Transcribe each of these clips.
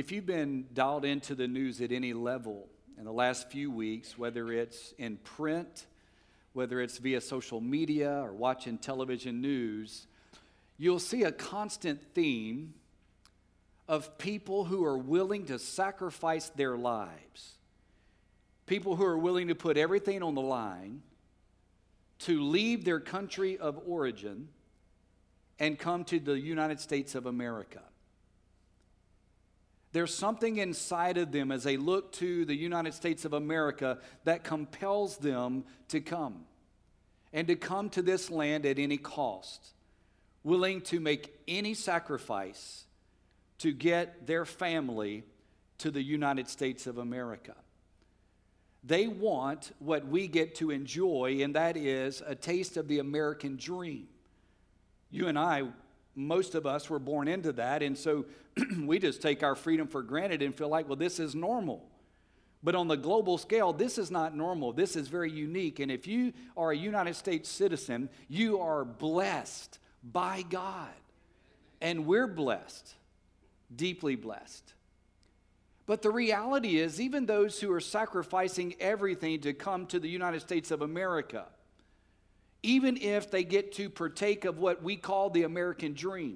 If you've been dialed into the news at any level in the last few weeks, whether it's in print, whether it's via social media or watching television news, you'll see a constant theme of people who are willing to sacrifice their lives, people who are willing to put everything on the line to leave their country of origin and come to the United States of America. There's something inside of them as they look to the United States of America that compels them to come, and to come to this land at any cost, willing to make any sacrifice to get their family to the United States of America. They want what we get to enjoy, and that is a taste of the American dream. You and I, most of us were born into that, and so we just take our freedom for granted and feel like, well, this is normal. But on the global scale, this is not normal. This is very unique, and if you are a United States citizen, you are blessed by God, and we're blessed, deeply blessed. But the reality is, even those who are sacrificing everything to come to the United States of America, even if they get to partake of what we call the American dream,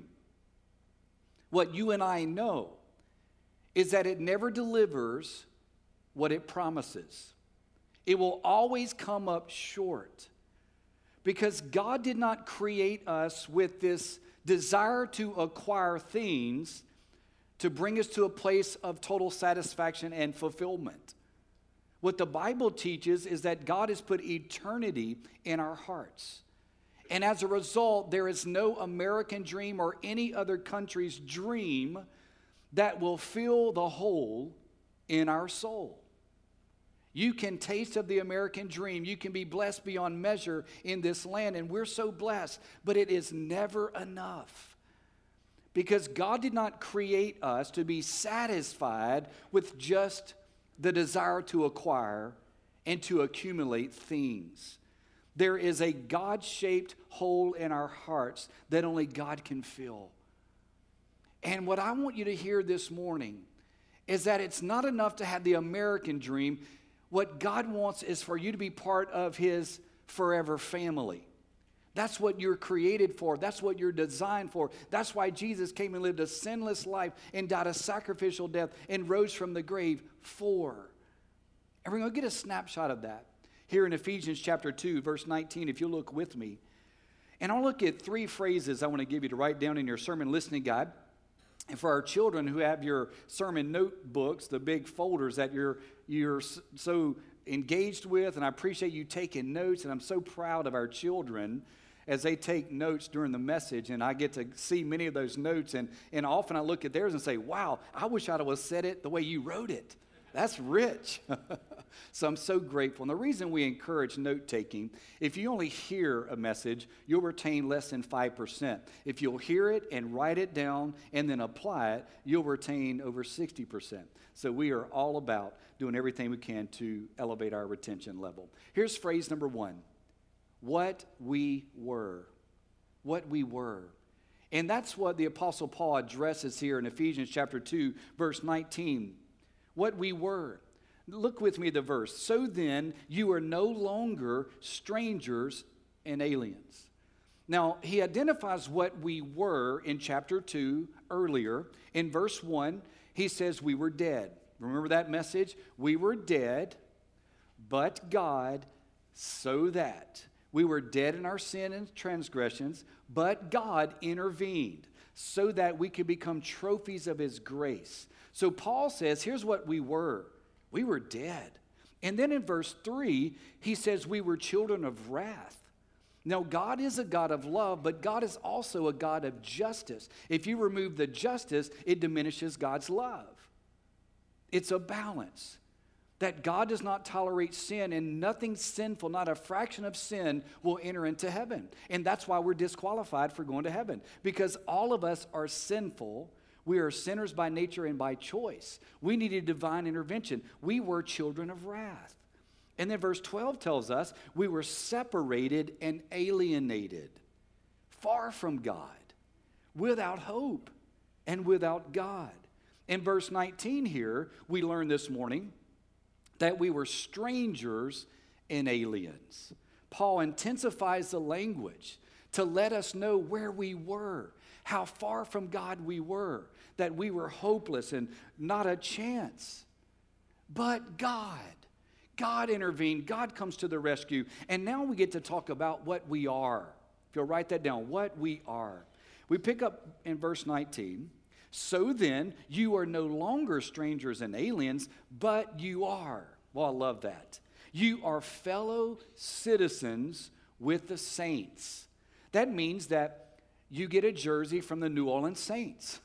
what you and I know is that it never delivers what it promises. It will always come up short, because God did not create us with this desire to acquire things to bring us to a place of total satisfaction and fulfillment. What the Bible teaches is that God has put eternity in our hearts. And as a result, there is no American dream or any other country's dream that will fill the hole in our soul. You can taste of the American dream. You can be blessed beyond measure in this land, and we're so blessed, but it is never enough. Because God did not create us to be satisfied with just the desire to acquire and to accumulate things. There is a God-shaped hole in our hearts that only God can fill. And what I want you to hear this morning is that it's not enough to have the American dream. What God wants is for you to be part of His forever family. That's what you're created for. That's what you're designed for. That's why Jesus came and lived a sinless life and died a sacrificial death and rose from the grave for. And we're going to get a snapshot of that here in Ephesians chapter 2, verse 19, if you'll look with me. And I'll look at three phrases I want to give you to write down in your sermon listening guide. And for our children who have your sermon notebooks, the big folders that you're so engaged with, and I appreciate you taking notes, and I'm so proud of our children as they take notes during the message, and I get to see many of those notes, and often I look at theirs and say, wow, I wish I'd have said it the way you wrote it. That's rich. So I'm so grateful. And the reason we encourage note-taking, if you only hear a message, you'll retain less than 5%. If you'll hear it and write it down and then apply it, you'll retain over 60%. So we are all about doing everything we can to elevate our retention level. Here's phrase number one. What we were. What we were. And that's what the Apostle Paul addresses here in Ephesians chapter 2, verse 19. What we were. Look with me at the verse. So then, you are no longer strangers and aliens. Now, he identifies what we were in chapter 2 earlier. In verse 1, he says we were dead. Remember that message? We were dead, but God, so that. We were dead in our sin and transgressions, but God intervened so that we could become trophies of His grace. So Paul says, here's what we were. We were dead. And then in verse 3, he says we were children of wrath. Now, God is a God of love, but God is also a God of justice. If you remove the justice, it diminishes God's love. It's a balance. That God does not tolerate sin, and nothing sinful, not a fraction of sin, will enter into heaven. And that's why we're disqualified for going to heaven. Because all of us are sinful. We are sinners by nature and by choice. We needed divine intervention. We were children of wrath. And then verse 12 tells us we were separated and alienated, far from God, without hope and without God. In verse 19 here, we learn this morning that we were strangers and aliens. Paul intensifies the language to let us know where we were, how far from God we were, that we were hopeless and not a chance. But God intervened. God comes to the rescue. And now we get to talk about what we are. If you'll write that down, what we are. We pick up in verse 19. So then, you are no longer strangers and aliens, but you are. Well, I love that. You are fellow citizens with the saints. That means that you get a jersey from the New Orleans Saints.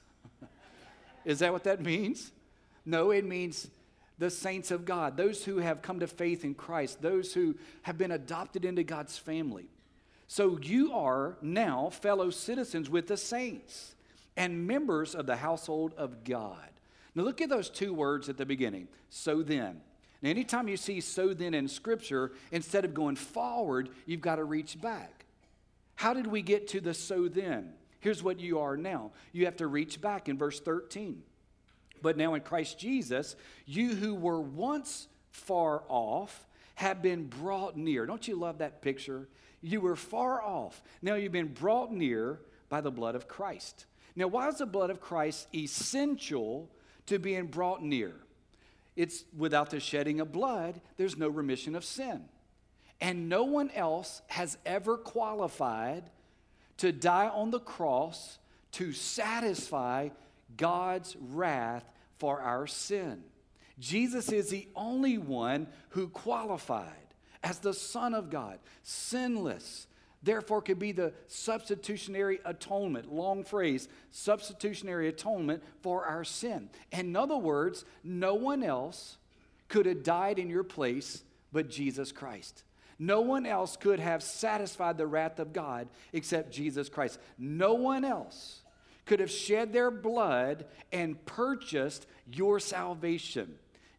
Is that what that means? No, it means the saints of God, those who have come to faith in Christ, those who have been adopted into God's family. So you are now fellow citizens with the saints and members of the household of God. Now look at those two words at the beginning, so then. Now anytime you see so then in Scripture, instead of going forward, you've got to reach back. How did we get to the so then? Here's what you are now. You have to reach back in verse 13. But now in Christ Jesus, you who were once far off have been brought near. Don't you love that picture? You were far off. Now you've been brought near by the blood of Christ. Now, why is the blood of Christ essential to being brought near? It's without the shedding of blood, there's no remission of sin. And no one else has ever qualified to die on the cross to satisfy God's wrath for our sin. Jesus is the only one who qualified as the Son of God, sinless, therefore could be the substitutionary atonement, long phrase, substitutionary atonement for our sin. In other words, no one else could have died in your place but Jesus Christ. No one else could have satisfied the wrath of God except Jesus Christ. No one else could have shed their blood and purchased your salvation.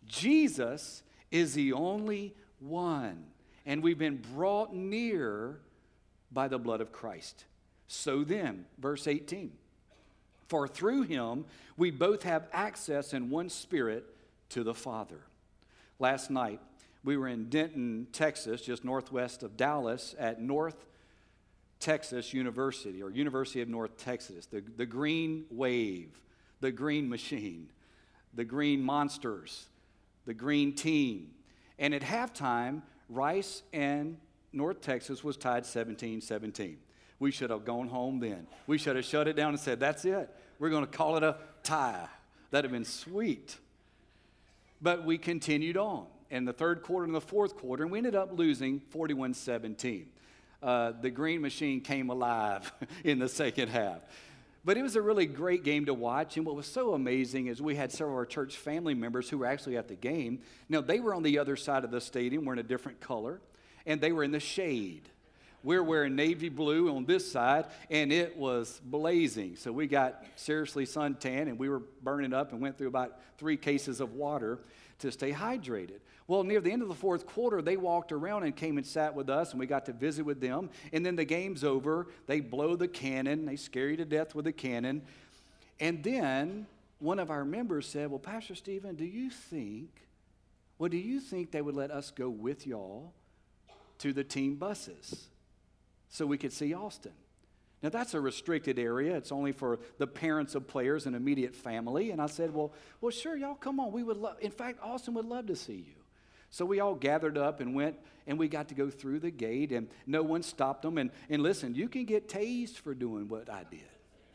Jesus is the only one, and we've been brought near by the blood of Christ. So then, verse 18, for through him we both have access in one spirit to the Father. Last night, we were in Denton, Texas, just northwest of Dallas, at North Texas University, or University of North Texas, the green wave, the green machine, the green monsters, the green team. And at halftime, Rice and North Texas was tied 17-17. We should have gone home then. We should have shut it down and said, that's it. We're going to call it a tie. That'd have been sweet. But we continued on in the third quarter and the fourth quarter, and we ended up losing 41-17. The green machine came alive in the second half. But it was a really great game to watch, and what was so amazing is we had several of our church family members who were actually at the game. Now, they were on the other side of the stadium, wearing a different color, and they were in the shade. We're wearing navy blue on this side, and it was blazing. So we got seriously suntan, and we were burning up and went through about 3 cases of water to stay hydrated. Well, near the end of the fourth quarter, they walked around and came and sat with us, and we got to visit with them. And then the game's over. They blow the cannon. They scare you to death with the cannon. And then one of our members said, well, Pastor Stephen, do you think they would let us go with y'all to the team buses so we could see Austin? Now, that's a restricted area. It's only for the parents of players and immediate family. And I said, well, sure, y'all come on. We would love, in fact, Austin would love to see you. So we all gathered up and went, and we got to go through the gate, and no one stopped them. And listen, you can get tased for doing what I did.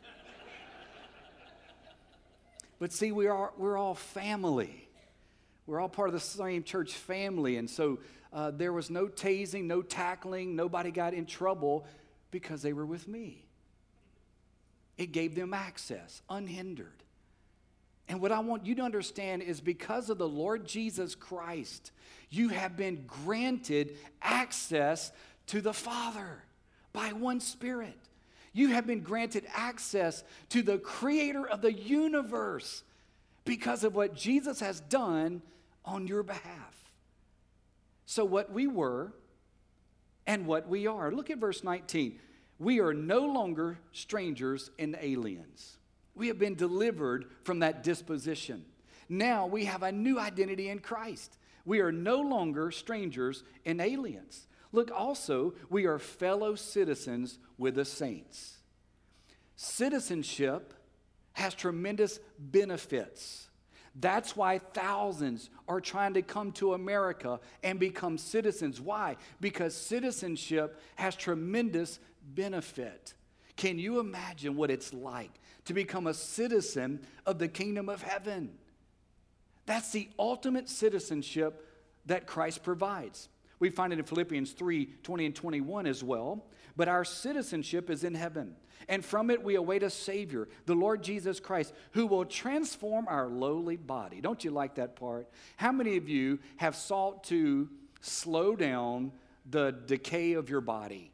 But see, we're all family. We're all part of the same church family. And so there was no tasing, no tackling. Nobody got in trouble because they were with me. It gave them access, unhindered. And what I want you to understand is because of the Lord Jesus Christ, you have been granted access to the Father by one Spirit. You have been granted access to the Creator of the universe because of what Jesus has done on your behalf. So what we were and what we are. Look at verse 19. We are no longer strangers and aliens. We have been delivered from that disposition. Now we have a new identity in Christ. We are no longer strangers and aliens. Look, also, we are fellow citizens with the saints. Citizenship has tremendous benefits. That's why thousands are trying to come to America and become citizens. Why? Because citizenship has tremendous benefit. Can you imagine what it's like to become a citizen of the kingdom of heaven? That's the ultimate citizenship that Christ provides. We find it in Philippians 3:20 and 21 as well. But our citizenship is in heaven, and from it we await a Savior, the Lord Jesus Christ, who will transform our lowly body. Don't you like that part? How many of you have sought to slow down the decay of your body?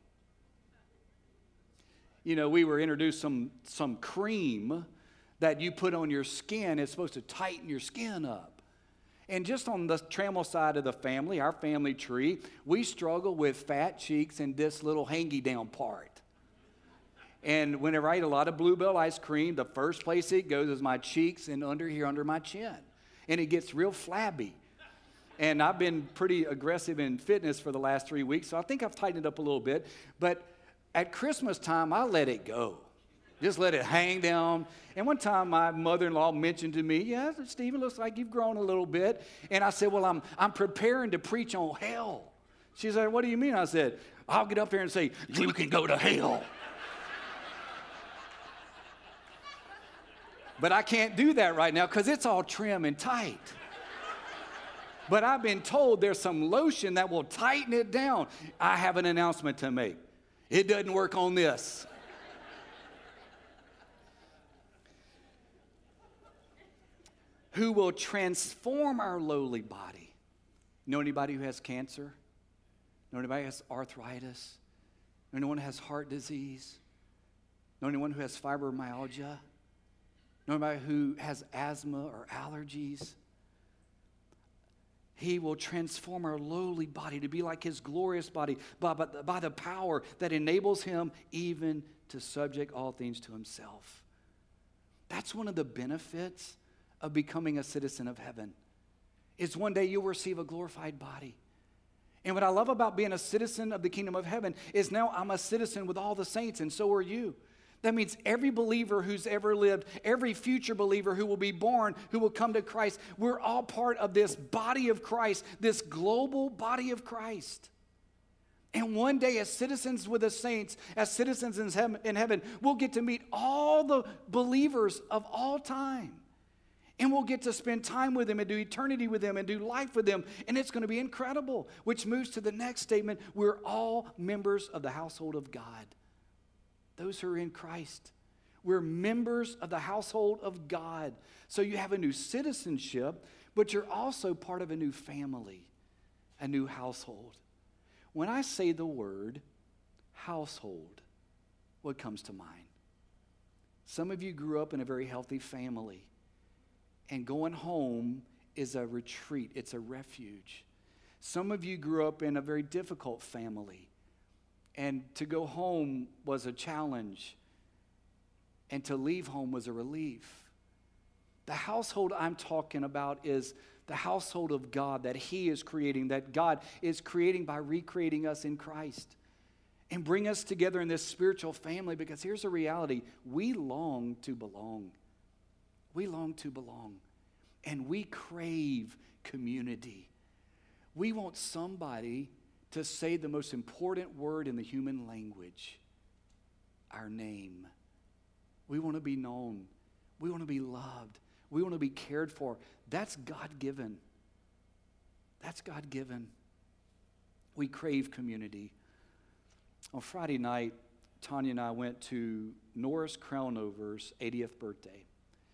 You know, we were introduced some cream that you put on your skin. It's supposed to tighten your skin up. And just on the Trammell side of the family, our family tree, we struggle with fat cheeks and this little hangy-down part. And whenever I eat a lot of Bluebell ice cream, the first place it goes is my cheeks and under here, under my chin. And it gets real flabby. And I've been pretty aggressive in fitness for the last 3 weeks, so I think I've tightened it up a little bit. But at Christmas time, I let it go. Just let it hang down. And one time my mother-in-law mentioned to me, yeah, Stephen, looks like you've grown a little bit. And I said, well, I'm preparing to preach on hell. She said, what do you mean? I said, I'll get up there and say, you can go to hell. But I can't do that right now because it's all trim and tight. But I've been told there's some lotion that will tighten it down. I have an announcement to make. It doesn't work on this. Who will transform our lowly body. Know anybody who has cancer? Know anybody who has arthritis? Know anyone who has heart disease? Know anyone who has fibromyalgia? Know anybody who has asthma or allergies? He will transform our lowly body to be like his glorious body by the power that enables him even to subject all things to himself. That's one of the benefits of becoming a citizen of heaven. Is one day you'll receive a glorified body. And what I love about being a citizen of the kingdom of heaven is now I'm a citizen with all the saints, and so are you. That means every believer who's ever lived, every future believer who will be born, who will come to Christ, we're all part of this body of Christ, this global body of Christ. And one day, as citizens with the saints, as citizens in heaven, we'll get to meet all the believers of all time. And we'll get to spend time with them and do eternity with them and do life with them. And it's going to be incredible. Which moves to the next statement. We're all members of the household of God. Those who are in Christ. We're members of the household of God. So you have a new citizenship, but you're also part of a new family, a new household. When I say the word household, what comes to mind? Some of you grew up in a very healthy family. And going home is a retreat. It's a refuge. Some of you grew up in a very difficult family. And to go home was a challenge. And to leave home was a relief. The household I'm talking about is the household of God that he is creating, that God is creating by recreating us in Christ. And bring us together in this spiritual family, because here's the reality. We long to belong. We long to belong, and we crave community. We want somebody to say the most important word in the human language, our name. We want to be known. We want to be loved. We want to be cared for. That's God-given. That's God-given. We crave community. On Friday night, Tanya and I went to Norris Crownover's 80th birthday.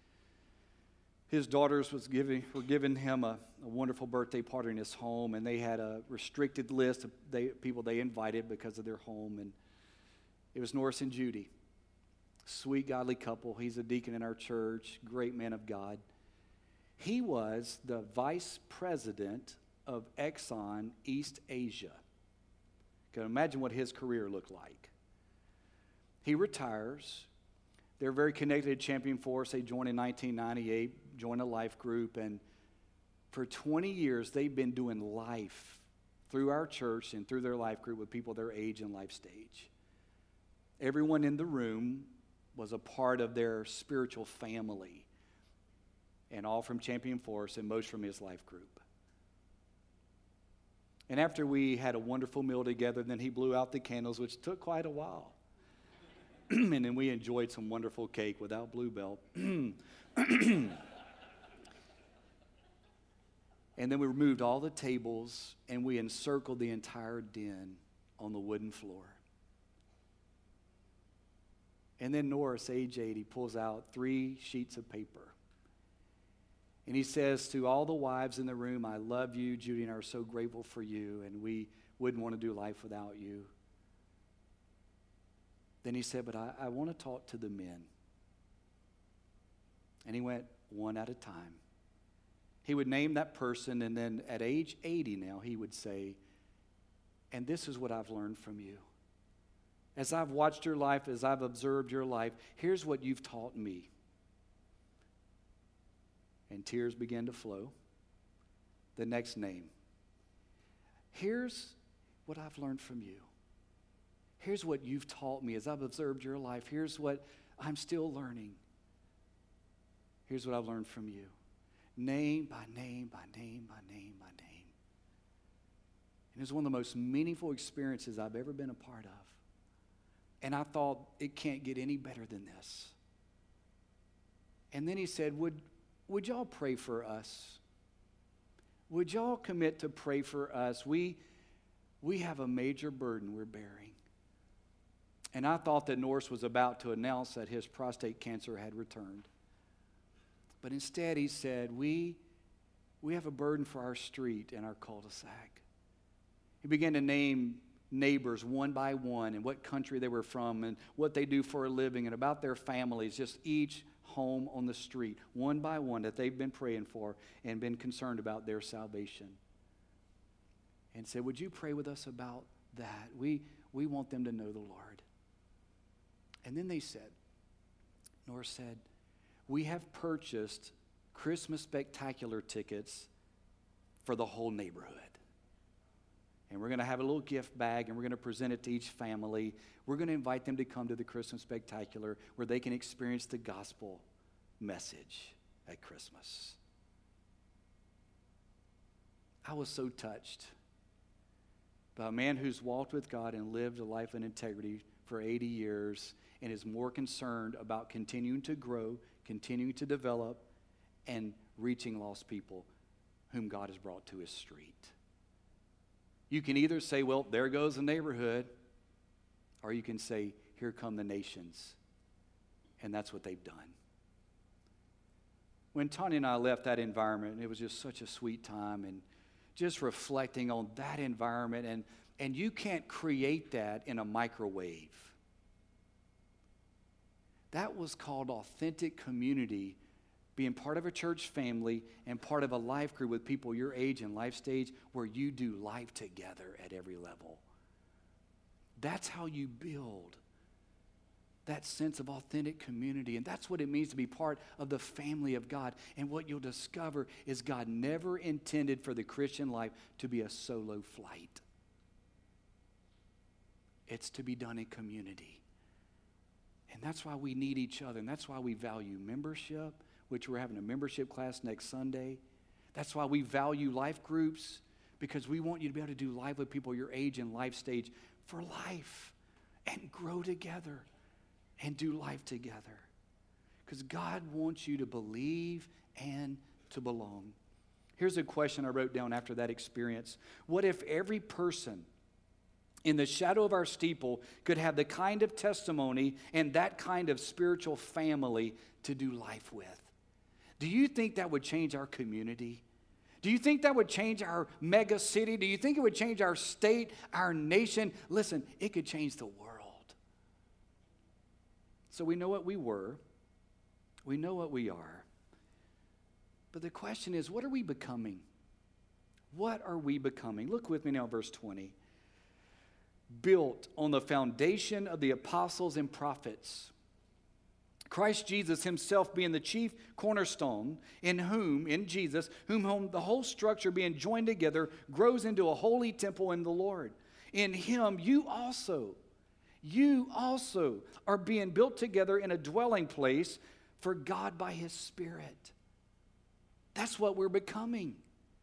His daughters were giving him a wonderful birthday party in his home, and they had a restricted list of people they invited because of their home. And it was Norris and Judy, sweet, godly couple. He's a deacon in our church, great man of God. He was the vice president of Exxon East Asia. You can imagine what his career looked like. He retires. They're very connected to Champion Force. They joined in 1998, joined a life group, and for 20 years they've been doing life through our church and through their life group with people their age and life stage. Everyone in the room was a part of their spiritual family, and all from Champion Force and most from his life group. And after we had a wonderful meal together, then he blew out the candles, which took quite a while. And then we enjoyed some wonderful cake without Bluebell. And then we removed all the tables and we encircled the entire den on the wooden floor. And then Norris, age 8, he pulls out 3 sheets of paper. And he says to all the wives in the room, I love you. Judy and I are so grateful for you, and we wouldn't want to do life without you. Then he said, but I want to talk to the men. And he went one at a time. He would name that person, and then at age 80 now, he would say, and this is what I've learned from you. As I've watched your life, as I've observed your life, here's what you've taught me. And tears began to flow. The next name. Here's what I've learned from you. Here's what you've taught me as I've observed your life. Here's what I'm still learning. Here's what I've learned from you. Name by name, by name, by name, by name. And it was one of the most meaningful experiences I've ever been a part of. And I thought, it can't get any better than this. And then he said, would y'all pray for us? Would y'all commit to pray for us? We have a major burden we're bearing. And I thought that Norris was about to announce that his prostate cancer had returned. But instead he said, we have a burden for our street and our cul-de-sac. He began to name neighbors one by one and what country they were from and what they do for a living and about their families, just each home on the street, one by one, that they've been praying for and been concerned about their salvation. And said, would you pray with us about that? We want them to know the Lord. And then they said, Norris said, we have purchased Christmas spectacular tickets for the whole neighborhood. And we're going to have a little gift bag, and we're going to present it to each family. We're going to invite them to come to the Christmas spectacular where they can experience the gospel message at Christmas. I was so touched by a man who's walked with God and lived a life in integrity for 80 years and is more concerned about continuing to grow, continuing to develop, and reaching lost people whom God has brought to his street. You can either say, well, there goes the neighborhood, or you can say, here come the nations. And that's what they've done. When Tanya and I left that environment, it was just such a sweet time, and just reflecting on that environment, and you can't create that in a microwave. That was called authentic community, being part of a church family and part of a life group with people your age and life stage where you do life together at every level. That's how you build that sense of authentic community, and that's what it means to be part of the family of God. And what you'll discover is God never intended for the Christian life to be a solo flight. It's to be done in community. And that's why we need each other, and that's why we value membership, which we're having a membership class next Sunday. That's why we value life groups, because we want you to be able to do life with people your age and life stage for life and grow together and do life together. Because God wants you to believe and to belong. Here's a question I wrote down after that experience. What if every person in the shadow of our steeple could have the kind of testimony and that kind of spiritual family to do life with? Do you think that would change our community? Do you think that would change our mega city? Do you think it would change our state, our nation? Listen, it could change the world. So we know what we were. We know what we are. But the question is, what are we becoming? What are we becoming? Look with me now, verse 20. Built on the foundation of the apostles and prophets, Christ Jesus himself being the chief cornerstone, in Jesus, whom the whole structure being joined together grows into a holy temple in the Lord. In him you also are being built together in a dwelling place for God by his Spirit. That's what we're becoming.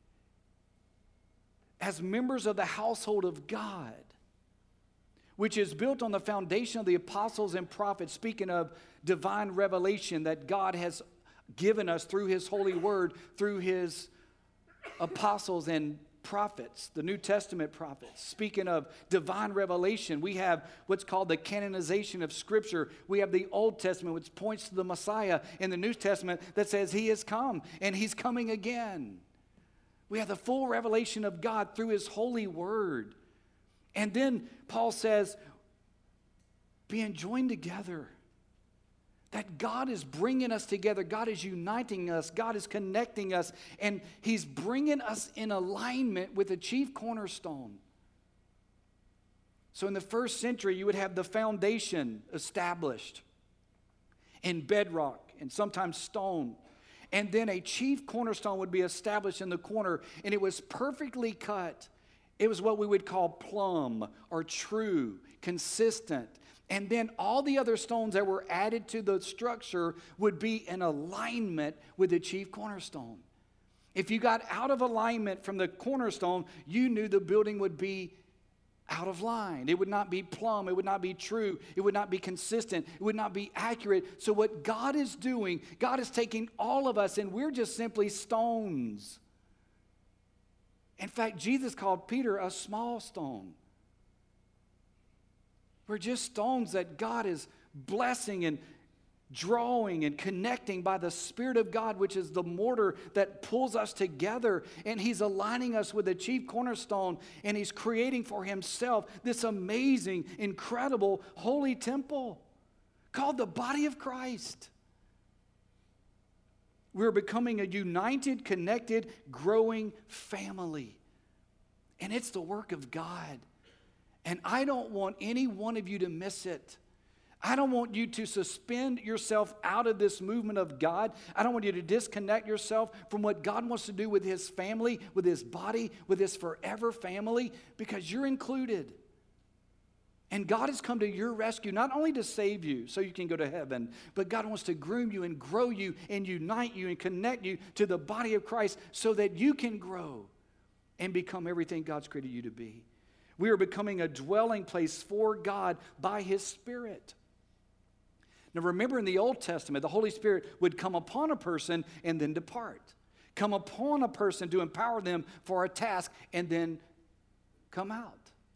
As members of the household of God, which is built on the foundation of the apostles and prophets, speaking of divine revelation that God has given us through his holy word, through his apostles and prophets, the New Testament prophets. Speaking of divine revelation, we have what's called the canonization of Scripture. We have the Old Testament, which points to the Messiah, in the New Testament that says he has come and he's coming again. We have the full revelation of God through his holy word. And then Paul says, being joined together, that God is bringing us together. God is uniting us. God is connecting us. And he's bringing us in alignment with the chief cornerstone. So in the first century, you would have the foundation established in bedrock and sometimes stone. And then a chief cornerstone would be established in the corner, and it was perfectly cut. It was what we would call plumb or true, consistent. And then all the other stones that were added to the structure would be in alignment with the chief cornerstone. If you got out of alignment from the cornerstone, you knew the building would be out of line. It would not be plumb. It would not be true. It would not be consistent. It would not be accurate. So what God is doing, God is taking all of us, and we're just simply stones. In fact, Jesus called Peter a small stone. We're just stones that God is blessing and drawing and connecting by the Spirit of God, which is the mortar that pulls us together. And he's aligning us with the chief cornerstone, and he's creating for himself this amazing, incredible, holy temple called the body of Christ. We're becoming a united, connected, growing family. And it's the work of God. And I don't want any one of you to miss it. I don't want you to suspend yourself out of this movement of God. I don't want you to disconnect yourself from what God wants to do with his family, with his body, with his forever family, because you're included. And God has come to your rescue, not only to save you so you can go to heaven, but God wants to groom you and grow you and unite you and connect you to the body of Christ so that you can grow and become everything God's created you to be. We are becoming a dwelling place for God by his Spirit. Now remember, in the Old Testament, the Holy Spirit would come upon a person and then depart. Come upon a person to empower them for a task and then come out.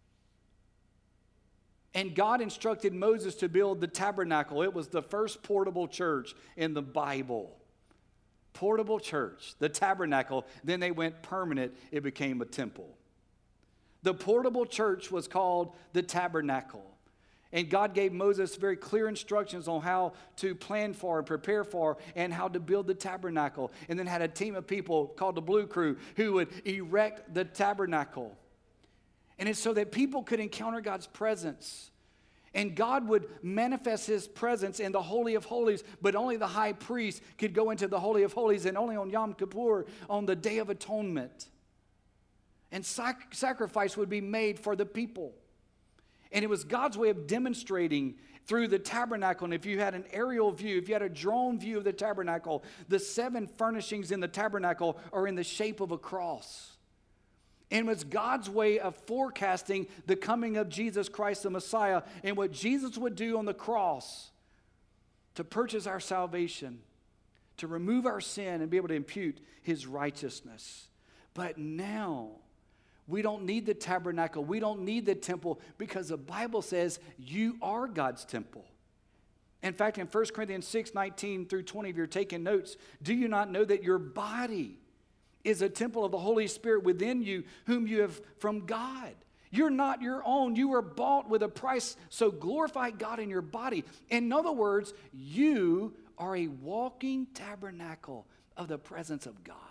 And God instructed Moses to build the tabernacle. It was the first portable church in the Bible. Portable church, the tabernacle. Then they went permanent. It became a temple. The portable church was called the tabernacle. And God gave Moses very clear instructions on how to plan for and prepare for and how to build the tabernacle. And then had a team of people called the Blue Crew who would erect the tabernacle. And it's so that people could encounter God's presence. And God would manifest his presence in the Holy of Holies, but only the high priest could go into the Holy of Holies, and only on Yom Kippur, on the Day of Atonement. And sacrifice would be made for the people. And it was God's way of demonstrating through the tabernacle. And if you had an aerial view, if you had a drone view of the tabernacle, the 7 furnishings in the tabernacle are in the shape of a cross. And it was God's way of forecasting the coming of Jesus Christ, the Messiah, and what Jesus would do on the cross to purchase our salvation, to remove our sin and be able to impute his righteousness. But now, we don't need the tabernacle. We don't need the temple, because the Bible says you are God's temple. In fact, in 1 Corinthians 6:19 through 20, if you're taking notes, do you not know that your body is a temple of the Holy Spirit within you, whom you have from God? You're not your own. You were bought with a price, so glorify God in your body. In other words, you are a walking tabernacle of the presence of God.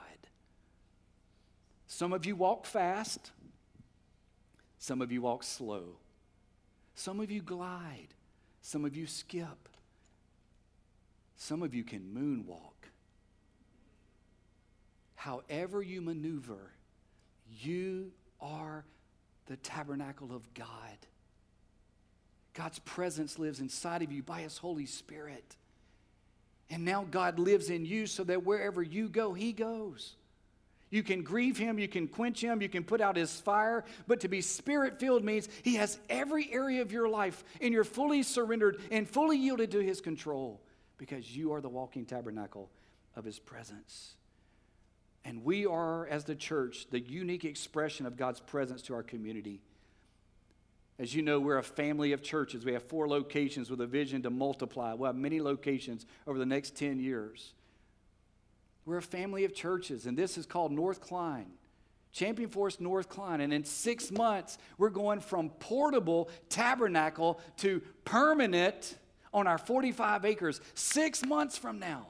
Some of you walk fast. Some of you walk slow. Some of you glide. Some of you skip. Some of you can moonwalk. However you maneuver, you are the tabernacle of God. God's presence lives inside of you by His Holy Spirit. And now God lives in you so that wherever you go, He goes. You can grieve Him, you can quench Him, you can put out His fire, but to be Spirit-filled means He has every area of your life, and you're fully surrendered and fully yielded to His control because you are the walking tabernacle of His presence. And we are, as the church, the unique expression of God's presence to our community. As you know, we're a family of churches. We have 4 locations with a vision to multiply. We'll have many locations over the next 10 years. We're a family of churches, and this is called North Klein, Champion Forest North Klein. And in 6 months, we're going from portable tabernacle to permanent on our 45 acres 6 months from now.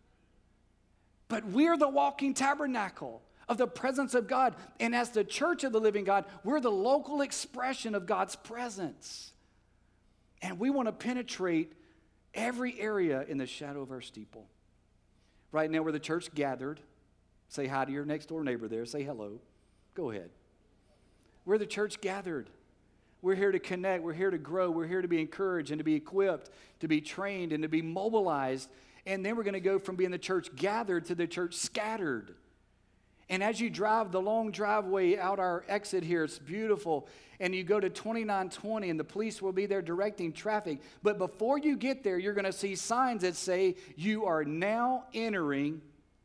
But we're the walking tabernacle of the presence of God. And as the church of the living God, we're the local expression of God's presence. And we want to penetrate every area in the shadow of our steeple. Right now, we're the church gathered. Say hi to your next door neighbor there. Say hello. Go ahead. We're the church gathered. We're here to connect. We're here to grow. We're here to be encouraged and to be equipped, to be trained and to be mobilized. And then we're going to go from being the church gathered to the church scattered. And as you drive the long driveway out our exit here, it's beautiful. And you go to 2920 and the police will be there directing traffic. But before you get there, you're going to see signs that say, you are now entering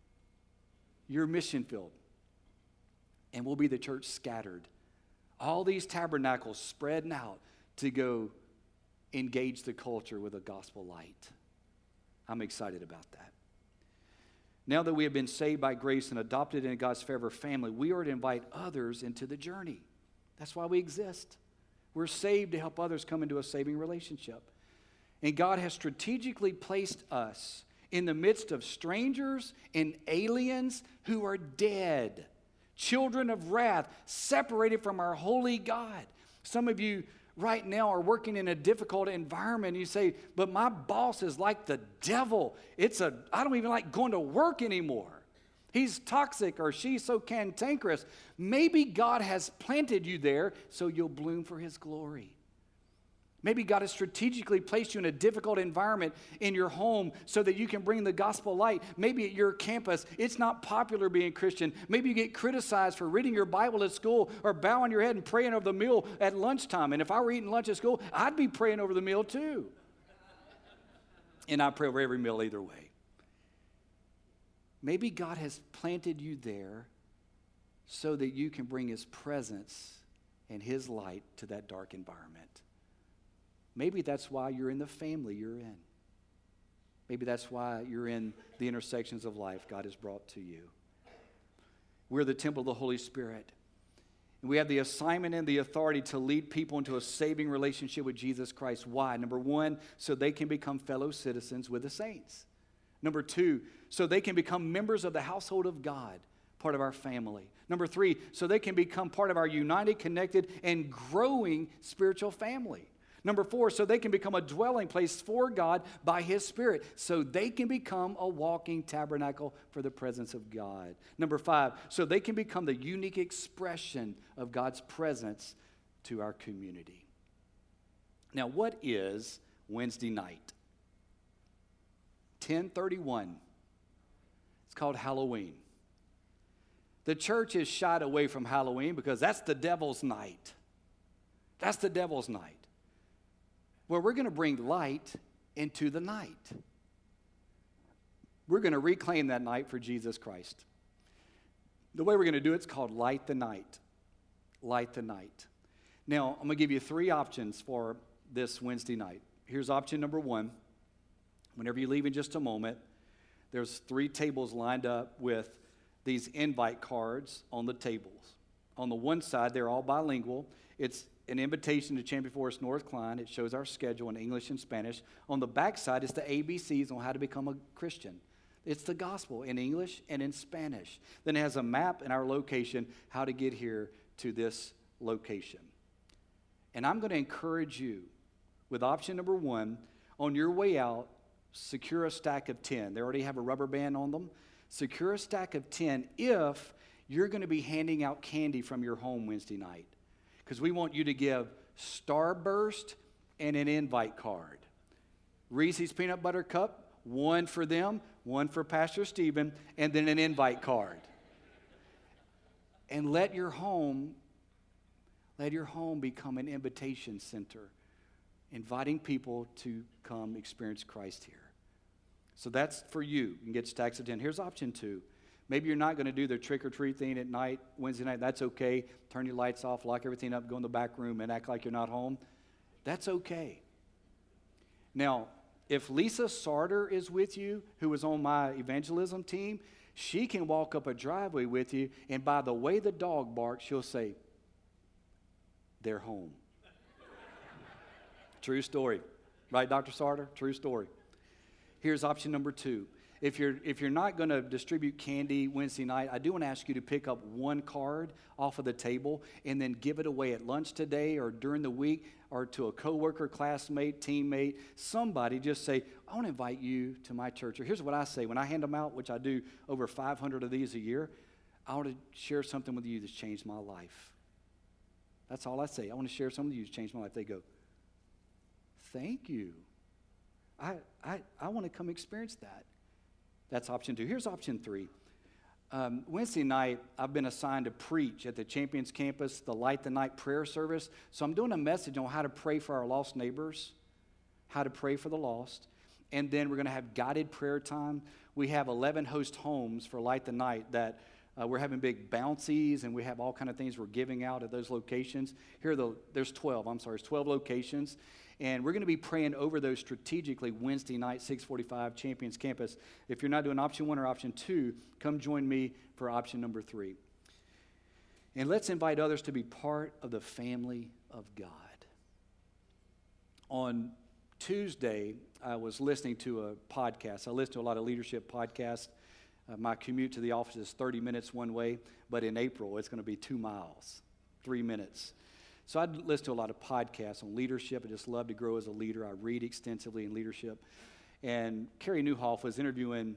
your mission field. And we'll be the church scattered. All these tabernacles spreading out to go engage the culture with a gospel light. I'm excited about that. Now that we have been saved by grace and adopted into God's forever family, we are to invite others into the journey. That's why we exist. We're saved to help others come into a saving relationship. And God has strategically placed us in the midst of strangers and aliens who are dead, children of wrath, separated from our holy God. Some of you right now are working in a difficult environment. You say, but my boss is like the devil. I don't even like going to work anymore. He's toxic or she's so cantankerous. Maybe God has planted you there so you'll bloom for His glory. Maybe God has strategically placed you in a difficult environment in your home so that you can bring the gospel light. Maybe at your campus, it's not popular being Christian. Maybe you get criticized for reading your Bible at school or bowing your head and praying over the meal at lunchtime. And if I were eating lunch at school, I'd be praying over the meal too. And I pray over every meal either way. Maybe God has planted you there so that you can bring His presence and His light to that dark environment. Maybe that's why you're in the family you're in. Maybe that's why you're in the intersections of life God has brought to you. We're the temple of the Holy Spirit. And we have the assignment and the authority to lead people into a saving relationship with Jesus Christ. Why? Number 1, so they can become fellow citizens with the saints. Number 2, so they can become members of the household of God, part of our family. Number 3, so they can become part of our united, connected, and growing spiritual family. Number 4, so they can become a dwelling place for God by His Spirit, so they can become a walking tabernacle for the presence of God. Number 5, so they can become the unique expression of God's presence to our community. Now, what is Wednesday night? 10:31. It's called Halloween. The church has shied away from Halloween because that's the devil's night. That's the devil's night. Well, we're going to bring light into the night. We're going to reclaim that night for Jesus Christ. The way we're going to do it is called Light the Night. Light the Night. Now, I'm going to give you 3 options for this Wednesday night. Here's option number 1. Whenever you leave in just a moment, there's 3 tables lined up with these invite cards on the tables. On the one side, they're all bilingual. It's an invitation to Champion Forest North Klein. It shows our schedule in English and Spanish. On the back side is the ABCs on how to become a Christian. It's the gospel in English and in Spanish. Then it has a map and our location, how to get here to this location. And I'm going to encourage you with option number 1, on your way out, secure a stack of 10. They already have a rubber band on them. Secure a stack of 10 if you're going to be handing out candy from your home Wednesday night. Because we want you to give Starburst and an invite card. Reese's Peanut Butter Cup, one for them, one for Pastor Stephen, and then an invite card. And let your home become an invitation center, inviting people to come experience Christ here. So that's for you. You can get stacks of 10. Here's option 2. Maybe you're not going to do the trick-or-treat thing at night, Wednesday night. That's okay. Turn your lights off, lock everything up, go in the back room, and act like you're not home. That's okay. Now, if Lisa Sarter is with you, who was on my evangelism team, she can walk up a driveway with you, and by the way the dog barks, she'll say, "They're home." True story. Right, Dr. Sarter? True story. Here's option number 2. If you're not going to distribute candy Wednesday night, I do want to ask you to pick up one card off of the table and then give it away at lunch today or during the week or to a coworker, classmate, teammate, somebody. Just say, "I want to invite you to my church." Or here's what I say when I hand them out, which I do over 500 of these a year. "I want to share something with you that's changed my life." That's all I say. "I want to share something with you that's changed my life." They go, "Thank you. I want to come experience that." That's option 2. Here's option 3. Wednesday night, I've been assigned to preach at the Champions Campus, the Light the Night prayer service. So I'm doing a message on how to pray for our lost neighbors, how to pray for the lost. And then we're going to have guided prayer time. We have 11 host homes for Light the Night that we're having big bouncies, and we have all kind of things we're giving out at those locations. There's 12. There's 12 locations. And we're going to be praying over those strategically Wednesday night, 6:45, Champions Campus. If you're not doing option 1 or option 2, come join me for option number 3. And let's invite others to be part of the family of God. On Tuesday, I was listening to a podcast. I listen to a lot of leadership podcasts. My commute to the office is 30 minutes one way, but in April, it's going to be 2 miles, 3 minutes. So I listen to a lot of podcasts on leadership. I just love to grow as a leader. I read extensively in leadership. And Carey Nieuwhof was interviewing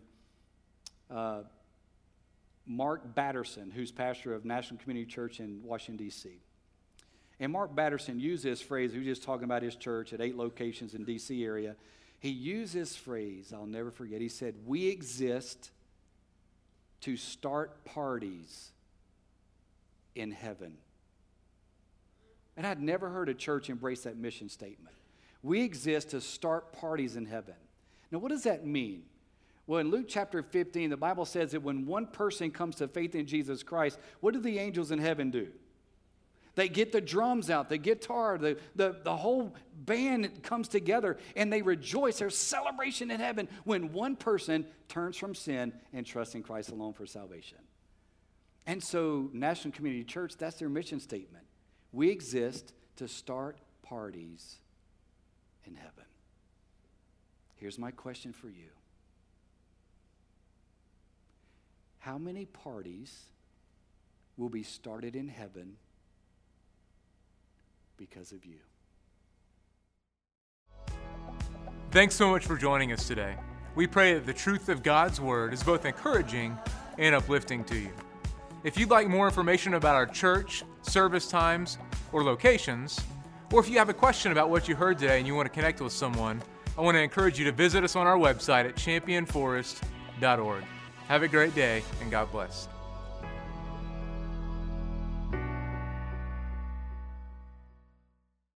Mark Batterson, who's pastor of National Community Church in Washington, D.C. And Mark Batterson used this phrase. He was just talking about his church at 8 locations in D.C. area. He used this phrase, I'll never forget. He said, "We exist to start parties in heaven." And I'd never heard a church embrace that mission statement. We exist to start parties in heaven. Now, what does that mean? Well, in Luke chapter 15, the Bible says that when one person comes to faith in Jesus Christ, what do the angels in heaven do? They get the drums out, the guitar, the whole band comes together, and they rejoice. There's celebration in heaven when one person turns from sin and trusts in Christ alone for salvation. And so National Community Church, that's their mission statement. We exist to start parties in heaven. Here's my question for you. How many parties will be started in heaven because of you? Thanks so much for joining us today. We pray that the truth of God's Word is both encouraging and uplifting to you. If you'd like more information about our church, service times, or locations, or if you have a question about what you heard today and you want to connect with someone, I want to encourage you to visit us on our website at championforest.org. Have a great day, and God bless.